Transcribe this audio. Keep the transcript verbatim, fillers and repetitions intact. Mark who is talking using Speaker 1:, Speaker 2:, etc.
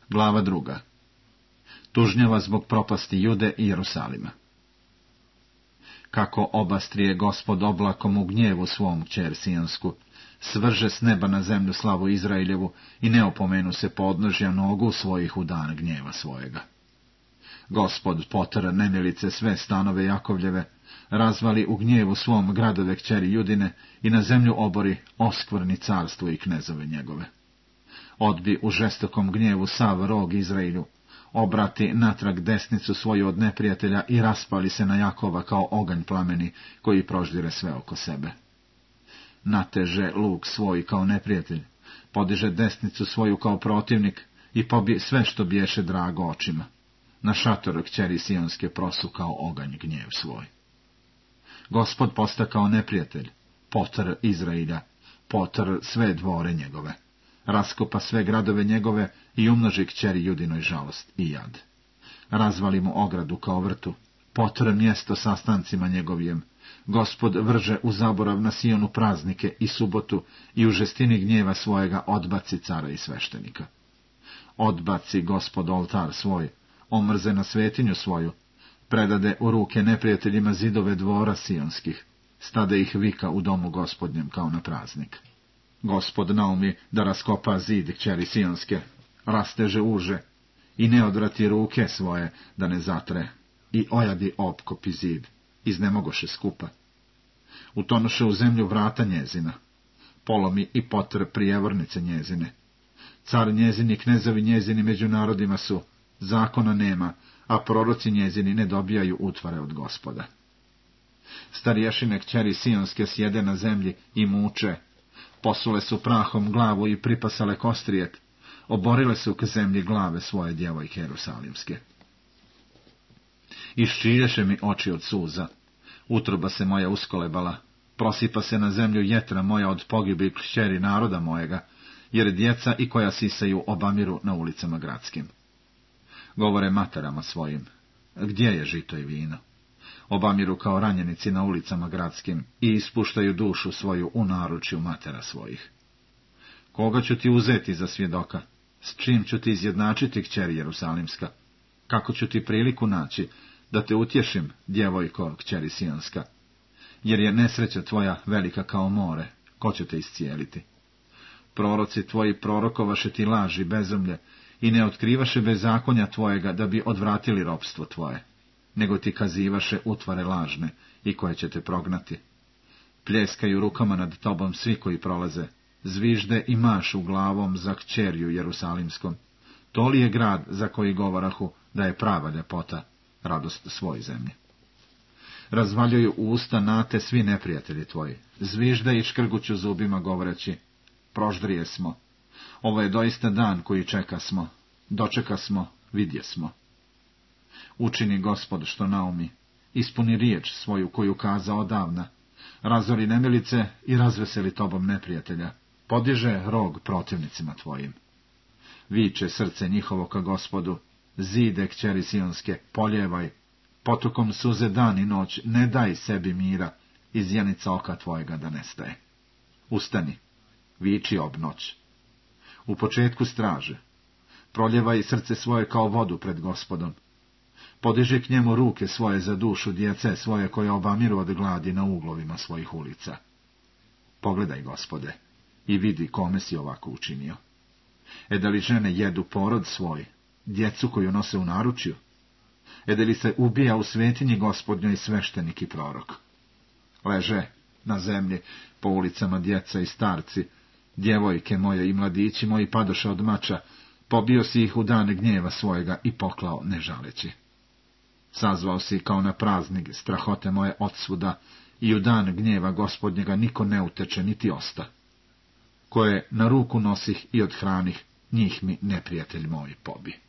Speaker 1: Glava druga. Tužnjava zbog propasti Jude i Jerusalima. Kako obastrije Gospod oblakom u gnjevu svom kćer Sionsku, svrže s neba na zemlju slavu Izraeljevu i ne opomenu se podnožja nogu svojih u dan gnjeva svojega. Gospod potera nemilice sve stanove Jakovljeve, razvali u gnjevu svom gradove kćeri Judine i na zemlju obori oskvrni carstvo i knezove njegove. Odbi u žestokom gnjevu sav rog Izraelju, obrati natrag desnicu svoju od neprijatelja i raspali se na Jakova kao oganj plameni koji proždire sve oko sebe. Nateže luk svoj kao neprijatelj, podiže desnicu svoju kao protivnik i pobije sve što biješe drago očima. Na šator kćeri Sionske prosu kao oganj gnjev svoj. Gospod posta kao neprijatelj, potr Izrailja, potr sve dvore njegove, raskopa sve gradove njegove i umnoži kćeri Judinoj žalost i jad. Razvali mu ogradu kao vrtu, potr mjesto sastancima njegovijem. Gospod vrže u zaborav na Sionu praznike i subotu i u žestini gnjeva svojega odbaci cara i sveštenika. Odbaci Gospod oltar svoj, omrze na svetinju svoju, predade u ruke neprijateljima zidove dvora sionskih, stade ih vika u domu Gospodnjem kao na praznik. Gospod naumi da raskopa zid kćeri Sionske, rasteže uže i ne odvrati ruke svoje da ne zatre i ojadi opkopi zid, iznemogoše skupa. Utonuše u zemlju vrata njezina, polomi i potr prijevornice njezine. Car njezini, knezovi njezini među narodima su, zakona nema, a proroci njezini ne dobijaju utvare od Gospoda. Starješine kćeri Sionske sjede na zemlji i muče, posule su prahom glavu i pripasale kostrijet, oborile su k zemlji glave svoje djevojke Jerusalimske. Iščilješe mi oči od suza, utroba se moja uskolebala, prosipa se na zemlju jetra moja od pogibli kćeri naroda mojega, jer djeca i koja sisaju obamiru na ulicama gradskim. Govore materama svojim, gdje je žito i vino? Obamiru kao ranjenici na ulicama gradskim i ispuštaju dušu svoju u naručju matera svojih. Koga ću ti uzeti za svjedoka? S čim ću ti izjednačiti, kćeri Jerusalimska? Kako ću ti priliku naći da te utješim, djevojko kćeri Sionska? Jer je nesreća tvoja velika kao more, ko će te iscijeliti? Proroci tvoji prorokovaše ti laži bezumlje i ne otkrivaše bezakonja tvojega da bi odvratili ropstvo tvoje, nego ti kazivaše utvare lažne i koje će te prognati. Pljeskaju rukama nad tobom svi koji prolaze, zvižde i mašu glavom za kćerju Jerusalimskom. To li je grad za koji govorahu da je prava ljepota, radost svoje zemlje? Razvaljuju usta nate svi neprijatelji tvoji, zvižde i škrguću zubima govoreći, proždrije smo, ovo je doista dan koji čeka smo, dočeka smo, vidje smo. Učini Gospod što naumi, ispuni riječ svoju koju kaza odavna, razori nemilice i razveseli tobom neprijatelja, podiže rog protivnicima tvojim. Viče srce njihovo ka Gospodu, zide kćeri Sionske, poljevaj, potokom suze dan i noć, ne daj sebi mira, iz janica oka tvojega da nestaje. Ustani, viči ob noć. U početku straže, proljevaj srce svoje kao vodu pred Gospodom. Podiži k njemu ruke svoje za dušu djece svoje koje obamiru od gladi na uglovima svojih ulica. Pogledaj, Gospode, i vidi kome si ovako učinio. E da li žene jedu porod svoj, djecu koju nose u naručju? E da li se ubija u svetinji Gospodnjoj sveštenik i prorok? Leže na zemlji po ulicama djeca i starci, djevojke moje i mladići moji padoše od mača, pobio si ih u dan gnjeva svojega i poklao ne žaleći. Sazvao si kao na praznik strahote moje odsvuda i u dan gnjeva Gospodnjega niko ne uteče niti osta. Koje na ruku nosih i odhranih, njih mi neprijatelj moj pobi.